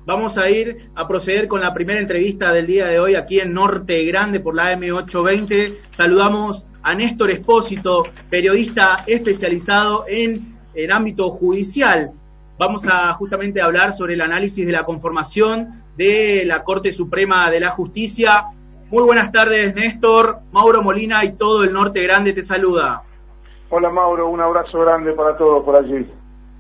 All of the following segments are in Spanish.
Vamos a ir a proceder con la primera entrevista del día de hoy aquí en Norte Grande por la AM820. Saludamos a Néstor Espósito, periodista especializado en ámbito judicial. Vamos a justamente hablar sobre el análisis de la conformación de la Corte Suprema de la Justicia. Muy buenas tardes, Néstor. Mauro Molina y todo el Norte Grande te saluda. Hola, Mauro, un abrazo grande para todos por allí.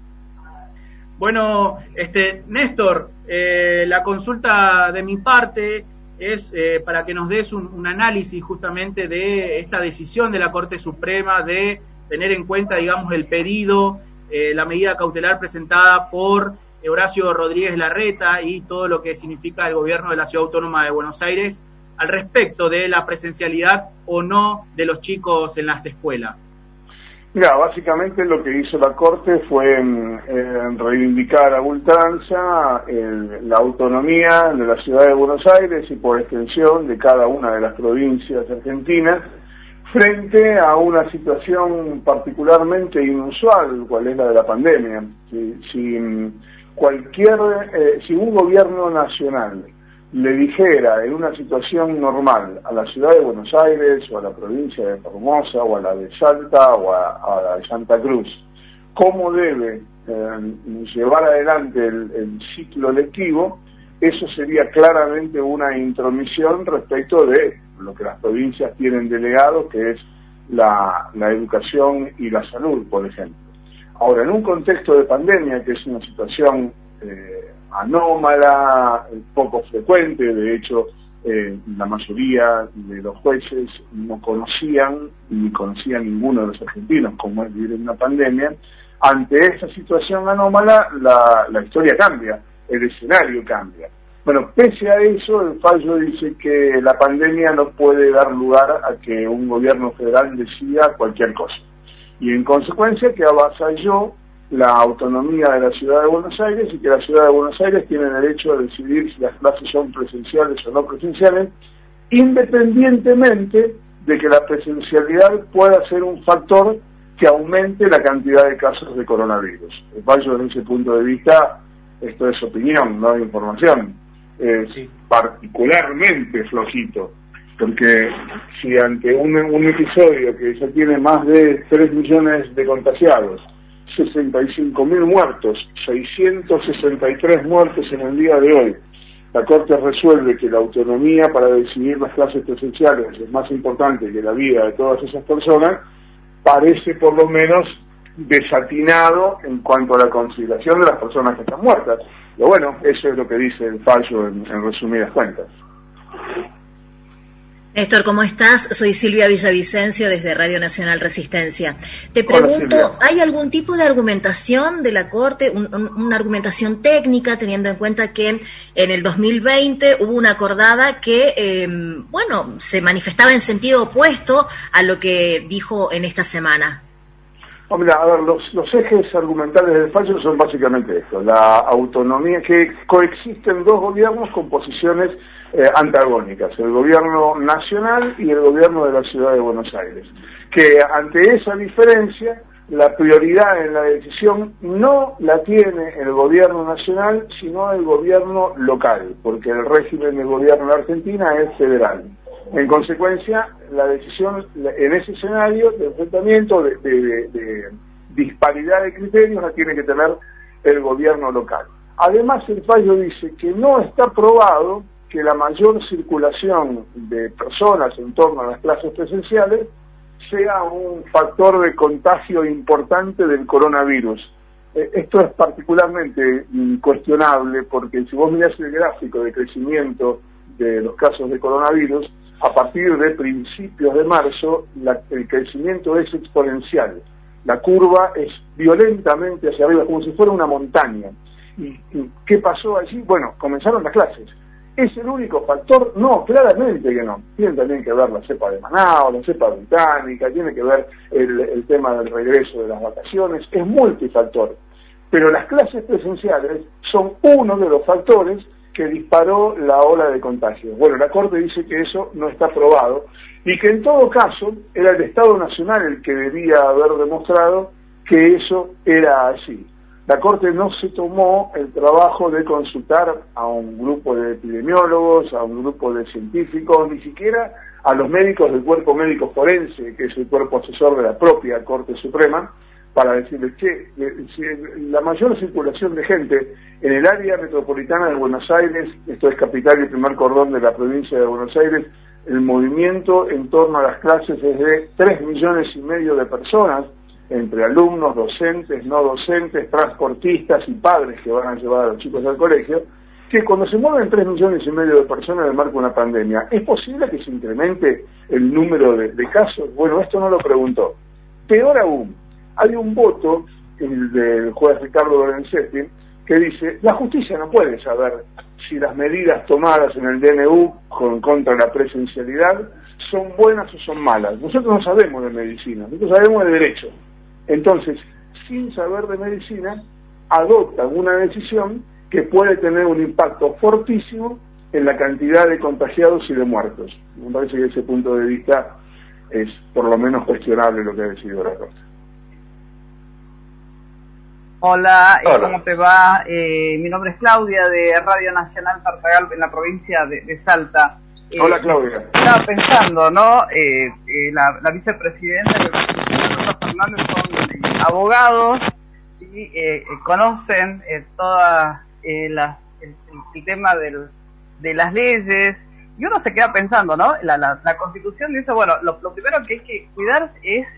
Bueno, Néstor, la consulta de mi parte es para que nos des un análisis justamente de esta decisión de la Corte Suprema de tener en cuenta, digamos, el pedido, la medida cautelar presentada por Horacio Rodríguez Larreta y todo lo que significa el gobierno de la Ciudad Autónoma de Buenos Aires al respecto de la presencialidad o no de los chicos en las escuelas. Mira, básicamente lo que hizo la Corte fue reivindicar a ultranza la autonomía de la Ciudad de Buenos Aires y por extensión de cada una de las provincias argentinas frente a una situación particularmente inusual, cual es la de la pandemia. Si un gobierno nacional le dijera en una situación normal a la Ciudad de Buenos Aires o a la provincia de Formosa o a la de Salta o a la de Santa Cruz cómo debe llevar adelante el ciclo lectivo, eso sería claramente una intromisión respecto de lo que las provincias tienen delegado, que es la educación y la salud, por ejemplo. Ahora, en un contexto de pandemia, que es una situación anómala, poco frecuente, de hecho la mayoría de los jueces no conocían, ni conocía ninguno de los argentinos cómo es vivir en una pandemia. Ante esa situación anómala, la historia cambia, el escenario cambia. Bueno, pese a eso, el fallo dice que la pandemia no puede dar lugar a que un gobierno federal decida cualquier cosa. Y en consecuencia que avasalló la autonomía de la Ciudad de Buenos Aires y que la Ciudad de Buenos Aires tiene derecho a decidir si las clases son presenciales o no presenciales, independientemente de que la presencialidad pueda ser un factor que aumente la cantidad de casos de coronavirus. El fallo, desde ese punto de vista, esto es opinión, no es información, es particularmente flojito, porque si ante un episodio que ya tiene más de 3 millones de contagiados, 65.000 muertos, 663 muertos en el día de hoy, la Corte resuelve que la autonomía para decidir las clases presenciales es más importante que la vida de todas esas personas, parece por lo menos desatinado en cuanto a la consideración de las personas que están muertas. Pero bueno, eso es lo que dice el fallo en resumidas cuentas. Néstor, ¿cómo estás? Soy Silvia Villavicencio desde Radio Nacional Resistencia. Te pregunto, ¿hay algún tipo de argumentación de la Corte, una argumentación técnica, teniendo en cuenta que en el 2020 hubo una acordada que, se manifestaba en sentido opuesto a lo que dijo en esta semana? Oh, mira, a ver, los ejes argumentales del fallo son básicamente esto: la autonomía, que coexisten dos gobiernos con posiciones antagónicas, el gobierno nacional y el gobierno de la Ciudad de Buenos Aires, que ante esa diferencia la prioridad en la decisión no la tiene el gobierno nacional, sino el gobierno local, porque el régimen del gobierno de Argentina es federal. En consecuencia, la decisión en ese escenario de enfrentamiento, de disparidad de criterios, la tiene que tener el gobierno local. Además, el fallo dice que no está probado que la mayor circulación de personas en torno a las clases presenciales sea un factor de contagio importante del coronavirus. Esto es particularmente cuestionable porque si vos mirás el gráfico de crecimiento de los casos de coronavirus, a partir de principios de marzo el crecimiento es exponencial. La curva es violentamente hacia arriba, como si fuera una montaña. ¿Y qué pasó allí? Bueno, comenzaron las clases. ¿Es el único factor? No, claramente que no. Tiene también que ver la cepa de Manaos, la cepa británica, tiene que ver el tema del regreso de las vacaciones, es multifactor. Pero las clases presenciales son uno de los factores que disparó la ola de contagios. Bueno, la Corte dice que eso no está probado y que en todo caso era el Estado Nacional el que debía haber demostrado que eso era así. La Corte no se tomó el trabajo de consultar a un grupo de epidemiólogos, a un grupo de científicos, ni siquiera a los médicos del cuerpo médico forense, que es el cuerpo asesor de la propia Corte Suprema, para decirles que la mayor circulación de gente en el área metropolitana de Buenos Aires, esto es capital y primer cordón de la provincia de Buenos Aires, el movimiento en torno a las clases es de 3,5 millones de personas, entre alumnos, docentes, no docentes, transportistas y padres que van a llevar a los chicos al colegio, que cuando se mueven 3,5 millones de personas le marca una pandemia. ¿Es posible que se incremente el número de casos? Bueno, esto no lo preguntó. Peor aún, hay un voto, el del juez Ricardo Lorenzetti, que dice, la justicia no puede saber si las medidas tomadas en el DNU contra la presencialidad son buenas o son malas. Nosotros no sabemos de medicina, nosotros sabemos de derecho. Entonces, sin saber de medicina, adoptan una decisión que puede tener un impacto fortísimo en la cantidad de contagiados y de muertos. Me parece que desde ese punto de vista es por lo menos cuestionable lo que ha decidido la Corte. Hola, ¿cómo te va? Mi nombre es Claudia, de Radio Nacional Tartagal, en la provincia de Salta. Hola, Claudia. Estaba pensando, ¿no? La vicepresidenta y el presidente Rosa Fernández son abogados y conocen toda el tema de las leyes, y uno se queda pensando, ¿no? La Constitución dice, bueno, lo primero que hay que cuidar es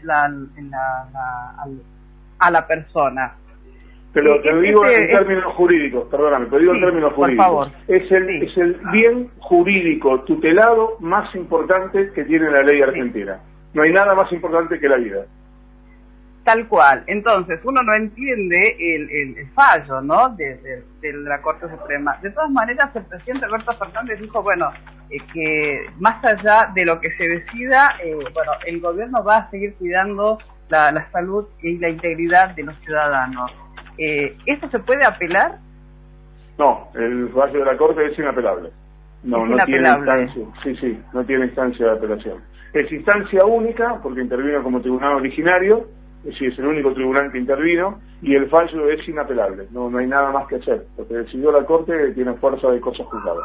a la persona. Pero te lo digo en términos jurídicos, perdóname, te digo en términos jurídicos. Por favor. Es el bien jurídico tutelado más importante que tiene la ley argentina. No hay nada más importante que la vida. Tal cual. Entonces, uno no entiende el fallo, ¿no?, de la Corte Suprema. De todas maneras, el presidente Alberto Fernández dijo, bueno, que más allá de lo que se decida, bueno, el gobierno va a seguir cuidando la salud y la integridad de los ciudadanos. ¿Esto se puede apelar? No, el fallo de la Corte es inapelable. No tiene instancia. Sí, no tiene instancia de apelación. Es instancia única porque intervino como tribunal originario, es decir, es el único tribunal que intervino, y el fallo es inapelable. No hay nada más que hacer. Lo que decidió la Corte tiene fuerza de cosa juzgada.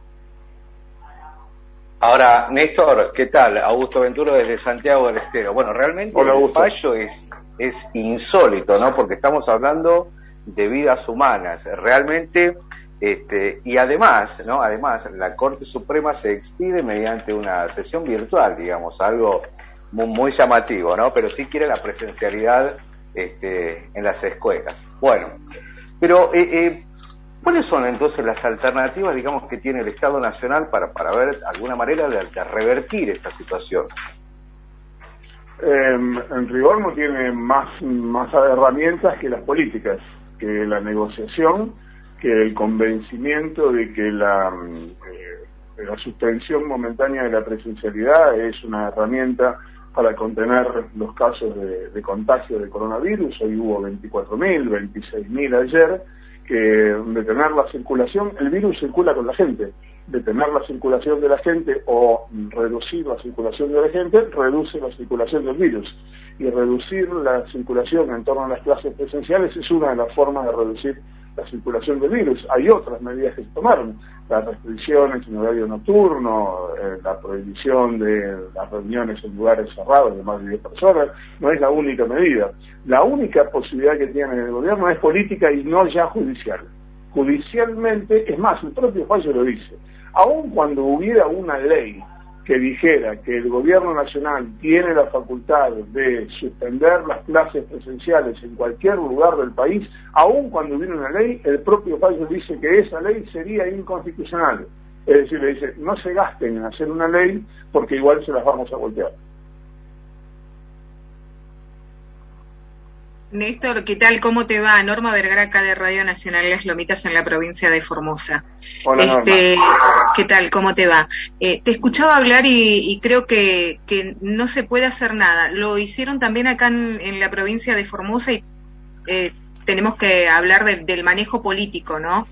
Ahora, Néstor, ¿qué tal? Augusto Venturo desde Santiago del Estero. Bueno, realmente Hola, el fallo es insólito, ¿no? Porque estamos hablando de vidas humanas, realmente, y además, ¿no? Además, la Corte Suprema se expide mediante una sesión virtual, digamos, algo muy llamativo, ¿no? Pero sí quiere la presencialidad, en las escuelas. Bueno, pero ¿cuáles son entonces las alternativas, digamos, que tiene el Estado Nacional para ver alguna manera de revertir esta situación? En rigor no tiene más herramientas que las políticas, que la negociación, que el convencimiento de que la suspensión momentánea de la presencialidad es una herramienta para contener los casos de contagio de coronavirus. Hoy hubo 24.000, 26.000 ayer, que detener la circulación, el virus circula con la gente, detener la circulación de la gente o reducir la circulación de la gente, reduce la circulación del virus. Y reducir la circulación en torno a las clases presenciales es una de las formas de reducir la circulación del virus. Hay otras medidas que se tomaron, las restricciones en horario nocturno, la prohibición de las reuniones en lugares cerrados de más de 10 personas, no es la única medida. La única posibilidad que tiene el gobierno es política y no ya judicial. Judicialmente, es más, el propio fallo lo dice, aun cuando hubiera una ley que dijera que el gobierno nacional tiene la facultad de suspender las clases presenciales en cualquier lugar del país, aun cuando hubiera una ley, el propio fallo dice que esa ley sería inconstitucional. Es decir, le dice, no se gasten en hacer una ley porque igual se las vamos a voltear. Néstor, ¿qué tal? ¿Cómo te va? Norma Vergara, acá de Radio Nacional Las Lomitas, en la provincia de Formosa. Hola, Norma. ¿Qué tal? ¿Cómo te va? Te escuchaba hablar y creo que no se puede hacer nada. Lo hicieron también acá en la provincia de Formosa y tenemos que hablar del manejo político, ¿no?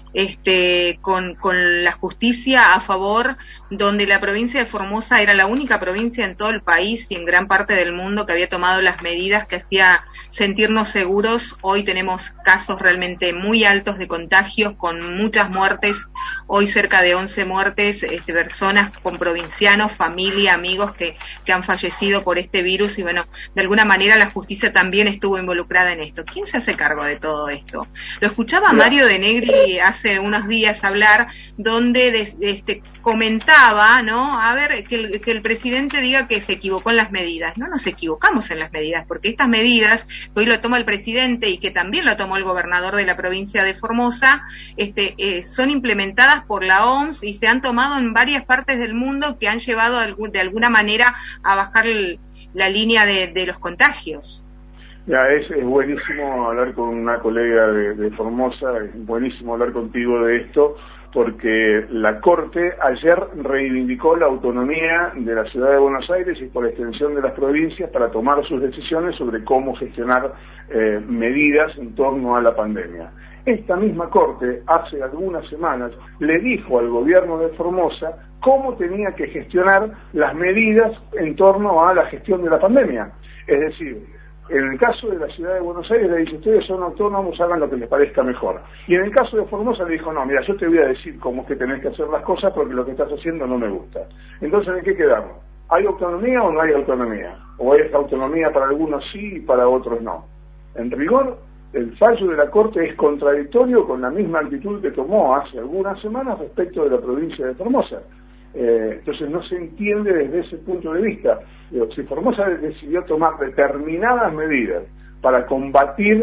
con la justicia a favor, donde la provincia de Formosa era la única provincia en todo el país y en gran parte del mundo que había tomado las medidas que hacía sentirnos seguros. Hoy tenemos casos realmente muy altos de contagios, con muchas muertes, hoy cerca de 11 muertes, personas con provincianos, familia, amigos que han fallecido por este virus, y bueno, de alguna manera la justicia también estuvo involucrada en esto. ¿Quién se hace cargo de todo esto? Lo escuchaba Mario De Negri hace unos días hablar, donde comentaba, ¿no? A ver, que el presidente diga que se equivocó en las medidas. No nos equivocamos en las medidas, porque estas medidas que hoy lo toma el presidente y que también lo tomó el gobernador de la provincia de Formosa, son implementadas por la OMS y se han tomado en varias partes del mundo, que han llevado de alguna manera a bajar la línea de los contagios. Ya, es buenísimo hablar con una colega de Formosa, es buenísimo hablar contigo de esto, porque la Corte ayer reivindicó la autonomía de la Ciudad de Buenos Aires y por extensión de las provincias para tomar sus decisiones sobre cómo gestionar medidas en torno a la pandemia. Esta misma Corte, hace algunas semanas, le dijo al gobierno de Formosa cómo tenía que gestionar las medidas en torno a la gestión de la pandemia. Es decir, en el caso de la Ciudad de Buenos Aires le dice, ustedes son autónomos, hagan lo que les parezca mejor. Y en el caso de Formosa le dijo, no, mira, yo te voy a decir cómo es que tenés que hacer las cosas porque lo que estás haciendo no me gusta. Entonces, ¿en qué quedamos? ¿Hay autonomía o no hay autonomía? ¿O es autonomía para algunos sí y para otros no? En rigor, el fallo de la Corte es contradictorio con la misma actitud que tomó hace algunas semanas respecto de la provincia de Formosa. Entonces no se entiende desde ese punto de vista. Si Formosa decidió tomar determinadas medidas para combatir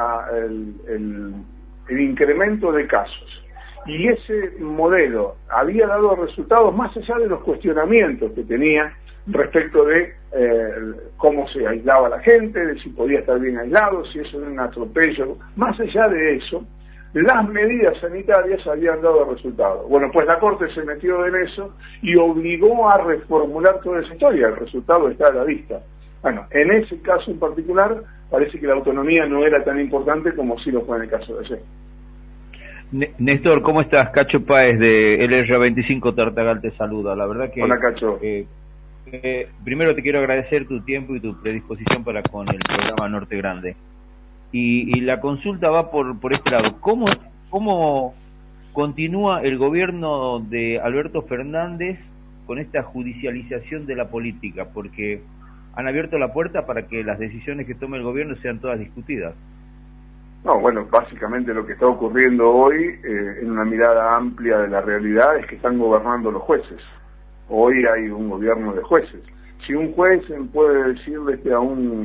el incremento de casos, y ese modelo había dado resultados más allá de los cuestionamientos que tenía respecto de cómo se aislaba la gente, de si podía estar bien aislado, si eso era un atropello, más allá de eso, las medidas sanitarias habían dado resultados. Bueno, pues la Corte se metió en eso y obligó a reformular toda esa historia. El resultado está a la vista. Bueno, en ese caso en particular, parece que la autonomía no era tan importante como sí lo fue en el caso de ayer. Néstor, ¿cómo estás? Cacho Páez de LR25 Tartagal te saluda. La verdad que... Hola, Cacho. Primero te quiero agradecer tu tiempo y tu predisposición para con el programa Norte Grande. Y la consulta va por este lado. ¿Cómo continúa el gobierno de Alberto Fernández con esta judicialización de la política? Porque han abierto la puerta para que las decisiones que tome el gobierno sean todas discutidas. No, bueno, básicamente lo que está ocurriendo hoy, en una mirada amplia de la realidad, es que están gobernando los jueces. Hoy hay un gobierno de jueces. Si un juez puede decirle a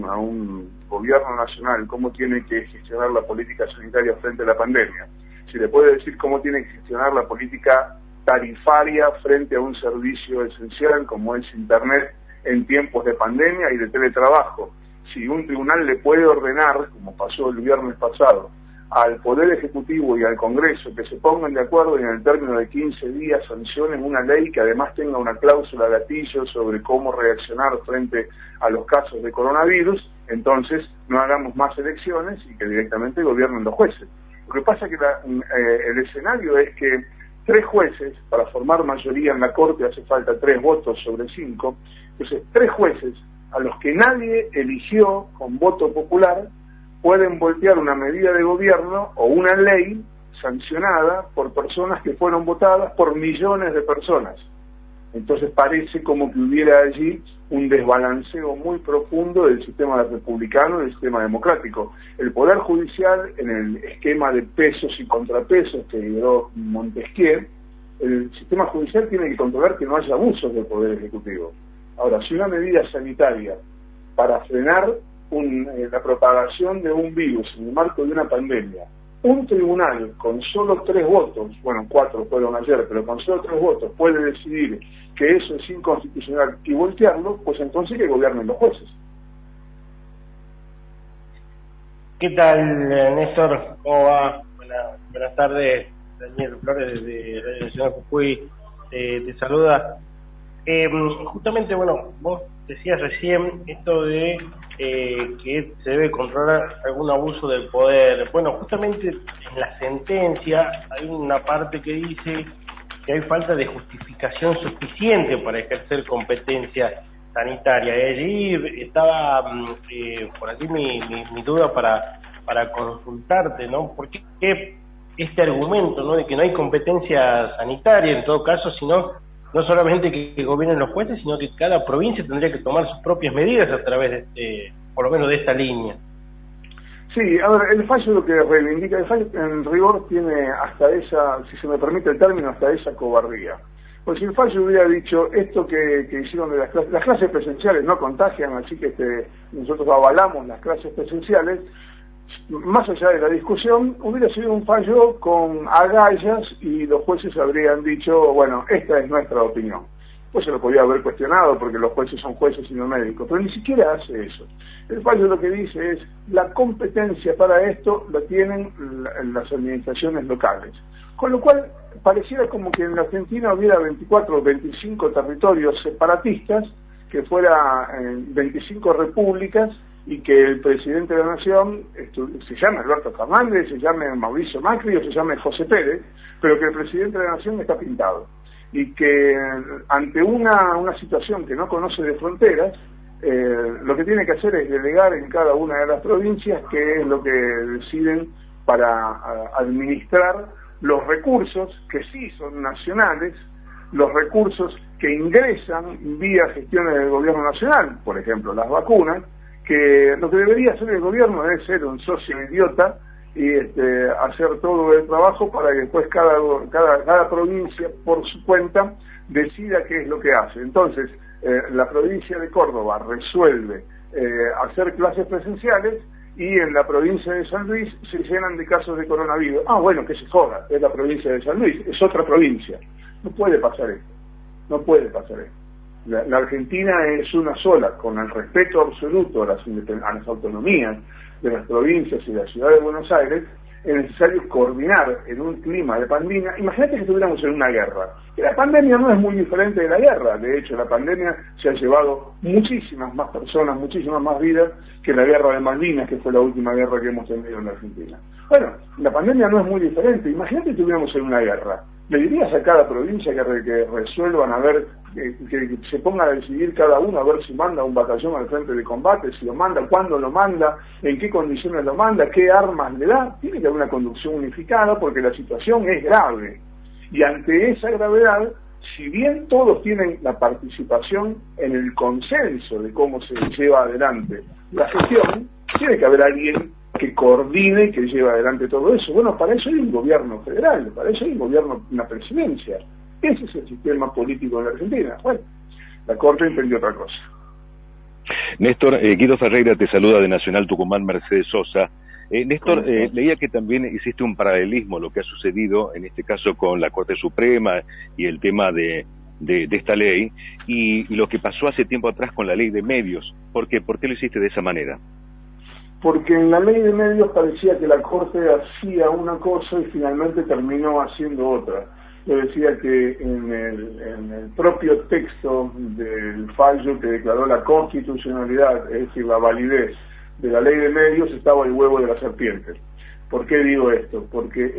un gobierno nacional cómo tiene que gestionar la política sanitaria frente a la pandemia, si le puede decir cómo tiene que gestionar la política tarifaria frente a un servicio esencial como es Internet en tiempos de pandemia y de teletrabajo, si un tribunal le puede ordenar, como pasó el viernes pasado, al Poder Ejecutivo y al Congreso que se pongan de acuerdo y en el término de 15 días sancionen una ley que además tenga una cláusula gatillo sobre cómo reaccionar frente a los casos de coronavirus, entonces no hagamos más elecciones y que directamente gobiernen los jueces. Lo que pasa es que el escenario es que 3 jueces, para formar mayoría en la Corte hace falta 3 votos sobre 5, entonces 3 jueces a los que nadie eligió con voto popular pueden voltear una medida de gobierno o una ley sancionada por personas que fueron votadas por millones de personas. Entonces parece como que hubiera allí un desbalanceo muy profundo del sistema republicano y del sistema democrático. El Poder Judicial, en el esquema de pesos y contrapesos que lideró Montesquieu, el sistema judicial tiene que controlar que no haya abusos del Poder Ejecutivo. Ahora, si una medida sanitaria para frenar la propagación de un virus en el marco de una pandemia, un tribunal con solo 3 votos, bueno, 4 fueron ayer, pero con solo 3 votos puede decidir que eso es inconstitucional y voltearlo, pues entonces que gobiernen los jueces. ¿Qué tal, Néstor? ¿Cómo va? Buenas tardes. Daniel Flores de Radio Nacional Jujuy te saluda. Justamente, bueno, vos decías recién esto de que se debe controlar algún abuso del poder. Bueno, justamente en la sentencia hay una parte que dice que hay falta de justificación suficiente para ejercer competencia sanitaria. Y allí estaba por allí mi duda para consultarte, ¿no? ¿Por qué este argumento, ¿no?, de que no hay competencia sanitaria en todo caso, sino no solamente que gobiernen los jueces, sino que cada provincia tendría que tomar sus propias medidas a través de por lo menos de esta línea? Sí, a ver, el fallo lo que reivindica, el fallo en rigor tiene hasta esa, si se me permite el término, hasta esa cobardía. Pues si el fallo hubiera dicho esto que hicieron de las clases presenciales no contagian, así que nosotros avalamos las clases presenciales, más allá de la discusión, hubiera sido un fallo con agallas y los jueces habrían dicho, bueno, esta es nuestra opinión. Pues se lo podía haber cuestionado porque los jueces son jueces y no médicos, pero ni siquiera hace eso. El fallo lo que dice es, la competencia para esto la tienen las administraciones locales. Con lo cual, pareciera como que en la Argentina hubiera 24 o 25 territorios separatistas, que fuera 25 repúblicas, y que el presidente de la Nación se llame Alberto Fernández, se llame Mauricio Macri o se llame José Pérez, pero que el presidente de la Nación está pintado. Y que ante una situación que no conoce de fronteras, lo que tiene que hacer es delegar en cada una de las provincias qué es lo que deciden para administrar los recursos que sí son nacionales, los recursos que ingresan vía gestiones del gobierno nacional, por ejemplo las vacunas, que lo que debería hacer el gobierno es ser un socio idiota y hacer todo el trabajo para que después cada provincia por su cuenta decida qué es lo que hace. Entonces, la provincia de Córdoba resuelve hacer clases presenciales y en la provincia de San Luis se llenan de casos de coronavirus. Ah, bueno, que se joda, es la provincia de San Luis, es otra provincia. No puede pasar esto, no puede pasar esto. La Argentina es una sola, con el respeto absoluto a las autonomías de las provincias y de la ciudad de Buenos Aires. Es necesario coordinar en un clima de pandemia. Imagínate que estuviéramos en una guerra. La pandemia no es muy diferente de la guerra. De hecho, la pandemia se ha llevado muchísimas más personas, muchísimas más vidas que la guerra de Malvinas, que fue la última guerra que hemos tenido en la Argentina. Bueno, la pandemia no es muy diferente. Imagínate que estuviéramos en una guerra. ¿Le dirías a cada provincia que resuelvan a ver, que se ponga a decidir cada uno a ver si manda un batallón al frente de combate, si lo manda, cuándo lo manda, en qué condiciones lo manda, qué armas le da? Tiene que haber una conducción unificada porque la situación es grave. Y ante esa gravedad, si bien todos tienen la participación en el consenso de cómo se lleva adelante la gestión, tiene que haber alguien que coordine y que lleve adelante todo eso. Bueno, para eso hay un gobierno federal, para eso hay un gobierno, una presidencia. Ese es el sistema político de la Argentina. Bueno, la Corte entendió otra cosa. Néstor, Guido Ferreira te saluda de Nacional Tucumán, Mercedes Sosa. Néstor, leía que también hiciste un paralelismo, lo que ha sucedido en este caso con la Corte Suprema y el tema de esta ley, y lo que pasó hace tiempo atrás con la ley de medios. ¿Por qué lo hiciste de esa manera? Porque en la ley de medios parecía que la Corte hacía una cosa y finalmente terminó haciendo otra. Yo decía que en el propio texto del fallo que declaró la constitucionalidad, es decir, la validez de la ley de medios, estaba el huevo de la serpiente. ¿Por qué digo esto? Porque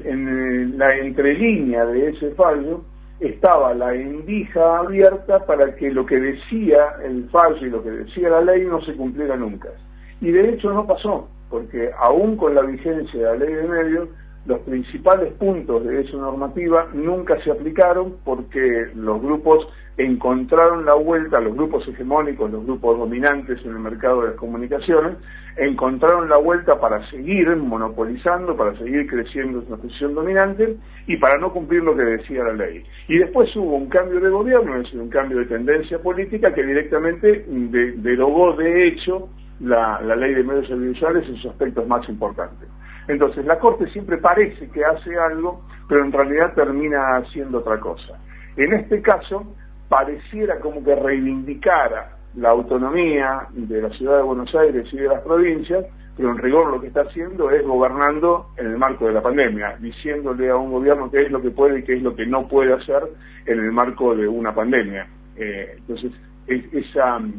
en la entrelínea de ese fallo estaba la endija abierta para que lo que decía el fallo y lo que decía la ley no se cumpliera nunca. Y de hecho no pasó, porque aún con la vigencia de la ley de medios, los principales puntos de esa normativa nunca se aplicaron porque los grupos encontraron la vuelta, los grupos hegemónicos, los grupos dominantes en el mercado de las comunicaciones, encontraron la vuelta para seguir monopolizando, para seguir creciendo en su posición dominante y para no cumplir lo que decía la ley. Y después hubo un cambio de gobierno, es decir, un cambio de tendencia política que directamente derogó de hecho la ley de medios audiovisuales en sus aspectos más importantes. Entonces, la Corte siempre parece que hace algo, pero en realidad termina haciendo otra cosa. En este caso, pareciera como que reivindicara la autonomía de la ciudad de Buenos Aires y de las provincias, pero en rigor lo que está haciendo es gobernando en el marco de la pandemia, diciéndole a un gobierno qué es lo que puede y qué es lo que no puede hacer en el marco de una pandemia. Entonces,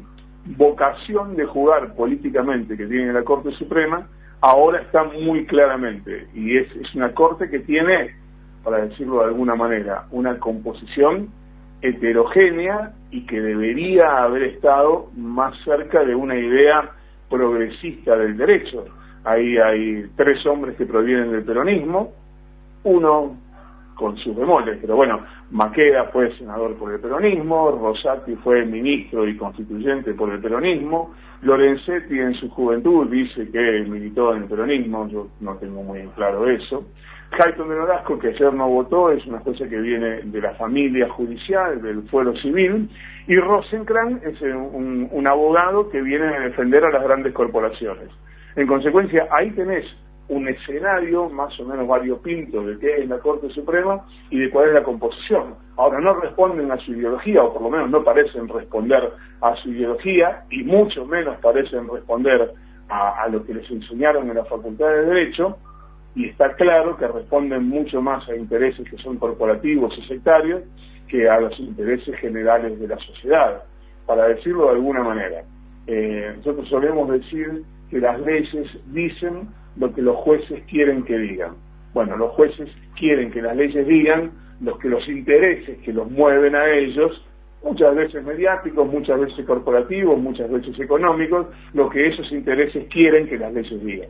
vocación de jugar políticamente que tiene la Corte Suprema ahora está muy claramente, y es una Corte que tiene, para decirlo de alguna manera, una composición heterogénea y que debería haber estado más cerca de una idea progresista del derecho. Ahí hay 3 hombres que provienen del peronismo, uno con sus bemoles, pero bueno, Maqueda fue senador por el peronismo, Rosati fue ministro y constituyente por el peronismo, Lorenzetti en su juventud dice que militó en el peronismo, yo no tengo muy claro eso. Hayton de Nolasco, que ayer no votó, es una jueza que viene de la familia judicial, del fuero civil, y Rosenkrantz es un abogado que viene a defender a las grandes corporaciones. En consecuencia, ahí tenés un escenario más o menos variopinto de qué es la Corte Suprema y de cuál es la composición. Ahora, no responden a su ideología, o por lo menos no parecen responder a su ideología, y mucho menos parecen responder a lo que les enseñaron en la Facultad de Derecho, y está claro que responden mucho más a intereses que son corporativos y sectarios que a los intereses generales de la sociedad, para decirlo de alguna manera. Nosotros solemos decir que las leyes dicen lo que los jueces quieren que digan. Bueno, los jueces quieren que las leyes digan lo que los intereses que los mueven a ellos, muchas veces mediáticos, muchas veces corporativos, muchas veces económicos, lo que esos intereses quieren que las leyes digan.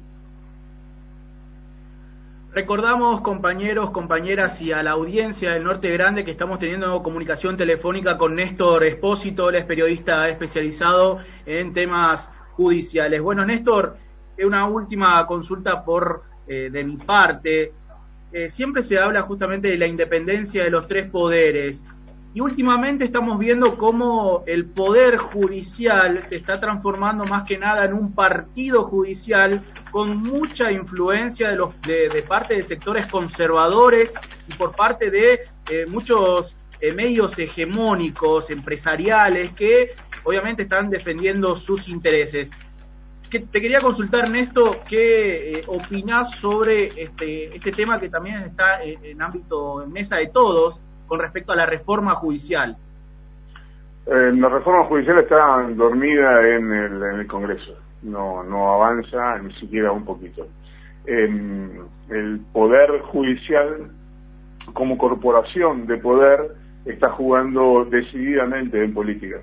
Recordamos, compañeros, compañeras y a la audiencia del Norte Grande que estamos teniendo comunicación telefónica con Néstor Espósito, él es periodista especializado en temas judiciales. Bueno, Néstor, una última consulta de mi parte. Siempre se habla justamente de la independencia de los 3 poderes y últimamente estamos viendo cómo el poder judicial se está transformando más que nada en un partido judicial con mucha influencia de parte de sectores conservadores y por parte de muchos medios hegemónicos, empresariales, que obviamente están defendiendo sus intereses. Te quería consultar, Néstor, ¿qué opinás sobre este tema que también está en mesa de todos con respecto a la reforma judicial? La reforma judicial está dormida en el Congreso, no avanza ni siquiera un poquito. El Poder Judicial, como corporación de poder, está jugando decididamente en política.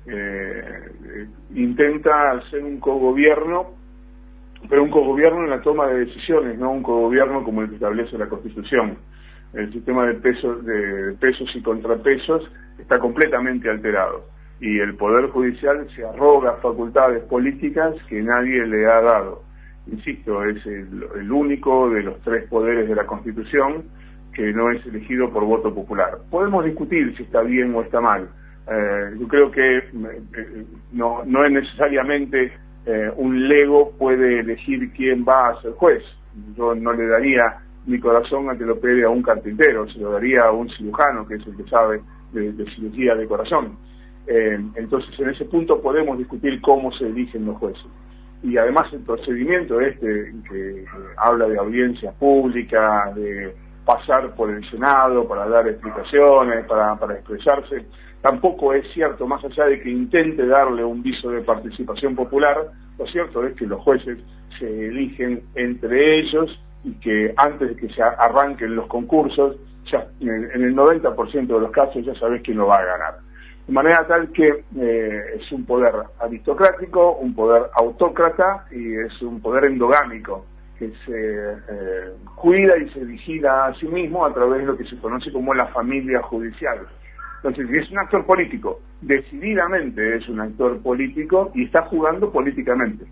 Intenta hacer un cogobierno, pero un cogobierno en la toma de decisiones, no un cogobierno como el que establece la Constitución. El sistema de pesos y contrapesos está completamente alterado y el Poder Judicial se arroga facultades políticas que nadie le ha dado. Insisto, es el único de los 3 poderes de la Constitución que no es elegido por voto popular. Podemos discutir si está bien o está mal. Yo creo que no es necesariamente un lego puede elegir quién va a ser juez. Yo no le daría mi corazón a que lo opere a un carpintero, se lo daría a un cirujano, que es el que sabe de cirugía de corazón. Entonces, en ese punto podemos discutir cómo se eligen los jueces. Y además el procedimiento que habla de audiencias públicas, de pasar por el Senado para dar explicaciones, para expresarse, tampoco es cierto, más allá de que intente darle un viso de participación popular, lo cierto es que los jueces se eligen entre ellos y que antes de que se arranquen los concursos, ya en el 90% de los casos ya sabés quién lo va a ganar. De manera tal que es un poder aristocrático, un poder autócrata y es un poder endogámico que se cuida y se vigila a sí mismo a través de lo que se conoce como la familia judicial. Entonces, es un actor político, decididamente es un actor político y está jugando políticamente.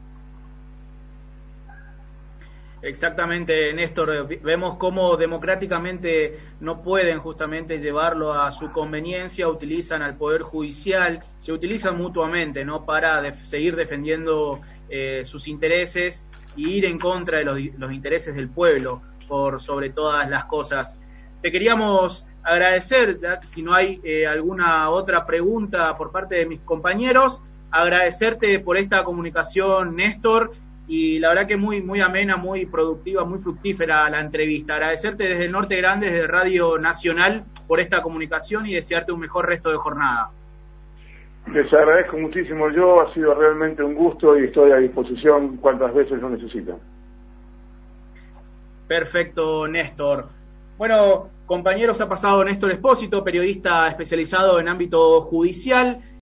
Exactamente, Néstor. Vemos cómo democráticamente no pueden justamente llevarlo a su conveniencia, utilizan al Poder Judicial, se utilizan mutuamente, ¿no?, para seguir defendiendo sus intereses y ir en contra de los intereses del pueblo por sobre todas las cosas. Te queríamos agradecer, ya que si no hay alguna otra pregunta por parte de mis compañeros, agradecerte por esta comunicación, Néstor, y la verdad que muy amena, muy productiva, muy fructífera la entrevista. Agradecerte desde el Norte Grande, desde Radio Nacional, por esta comunicación y desearte un mejor resto de jornada. Les agradezco muchísimo yo, ha sido realmente un gusto y estoy a disposición cuantas veces lo necesitan. Perfecto, Néstor. Bueno, compañeros, ha pasado Néstor Espósito, periodista especializado en ámbito judicial.